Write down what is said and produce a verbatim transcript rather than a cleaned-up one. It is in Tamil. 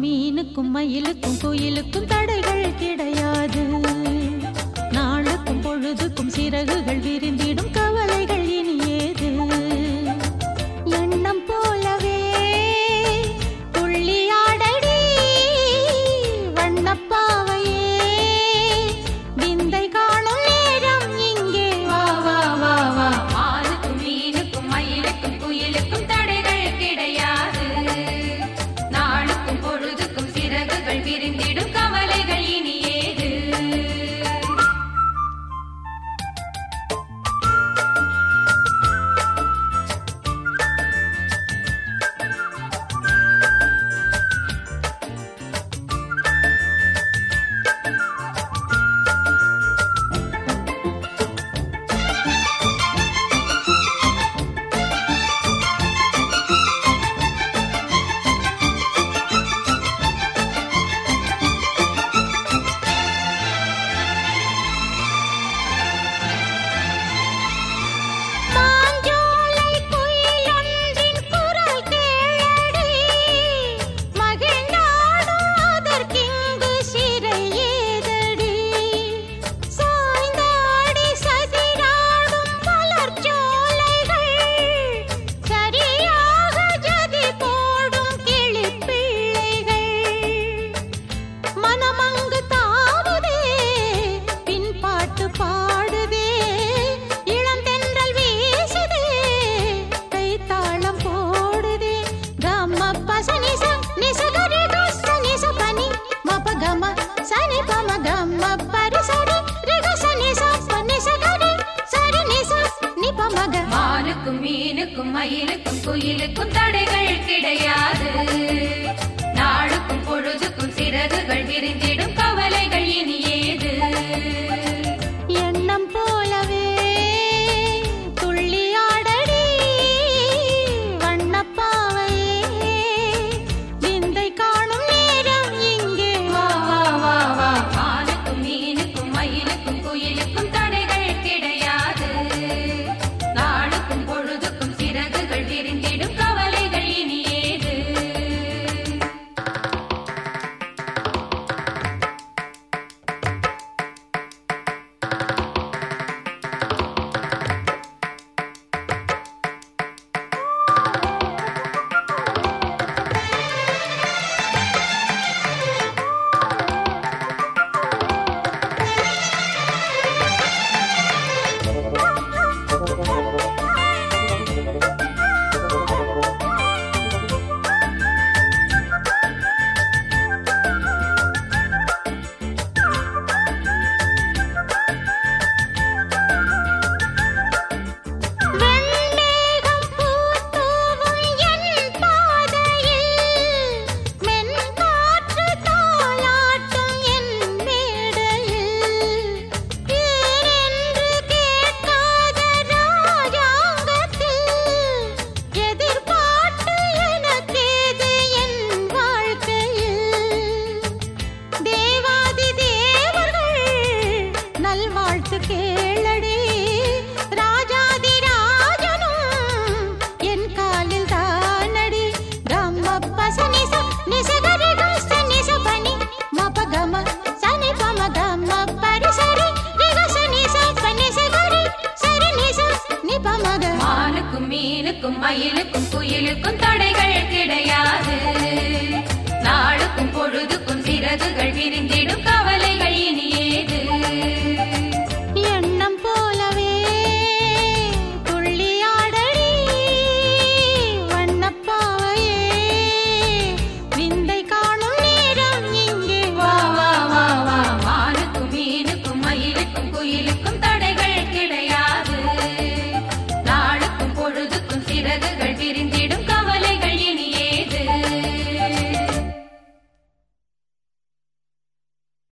மீனுக்கும் மயிலுக்கும் குயிலுக்கும் தடைகள் கிடையாது. நாளுக்கும் பொழுதுக்கும் சிறகுகள் விரிந்திடும் கவலைகள் இனி ஏது? எண்ணம் போலவே துள்ளியாடடி வண்ணப்பாவையே, விந்தை காணும் நேரம் இங்கே வா வா வா வா. ஆளுக்கும் மீனுக்கும் மயிலுக்கும் குயிலுக்கும் தடைகள் கிடையாது. நாளுக்கும் பொழுதுக்கும் சிறகுகள் விரிந்திடும் கவலைகள் இனி ஏது? மானுக்கும் மீனுக்கும் மயிலுக்கும் குயிலுக்கும் தடைகள் கிடையாது. நாளுக்கும் பொழுதுக்கும் சிறகுகள் விரிந்திடும் கவலைகள் இனி ஏது? எண்ணம் போலவே துள்ளியாடடி வண்ணப்பாவையே, விந்தை காணும் நேரம் இங்கே வா வா வா வா. மானுக்கும் மீனுக்கும் மயிலுக்கும் குயிலுக்கும் தடைகள் கிடையாது. நாளுக்கும் பொழுதுக்கும் சிறகுகள் விரிந்திடும் கவலைகள் இனி ஏது? வாழ்த்து கேளடி ராஜாதி ராஜனும் என் காலில் தானடி. கம்மப்ப சனிச நிசகரி கச நிசபனி மபகம சனி பம கம பரிசரி நிகச நிச பனிசகரி சரி நிச நிபமக. மானுக்கும் மீனுக்கும் மயிலுக்கும் குயிலுக்கும் தடை